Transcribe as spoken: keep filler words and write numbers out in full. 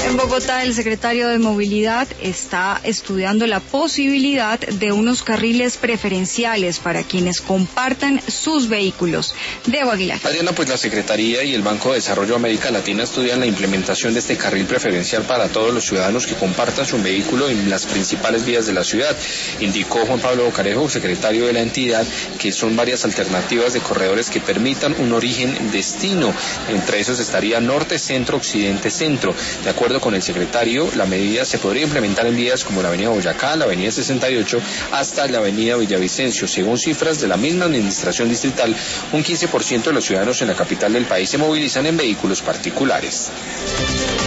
En Bogotá, el secretario de Movilidad está estudiando la posibilidad de unos carriles preferenciales para quienes compartan sus vehículos. Diego Aguilar. Adriana, pues la Secretaría y el Banco de Desarrollo de América Latina estudian la implementación de este carril preferencial para todos los ciudadanos que compartan su vehículo en las principales vías de la ciudad. Indicó Juan Pablo Bocarejo, secretario de la entidad, que son varias alternativas de corredores que permitan un origen-destino. Entre esos estaría norte, centro, occidente, centro. De acuerdo con el secretario, la medida se podría implementar en vías como la avenida Boyacá, la avenida sesenta y ocho, hasta la avenida Villavicencio. Según cifras de la misma administración distrital, un quince por ciento de los ciudadanos en la capital del país se movilizan en vehículos particulares.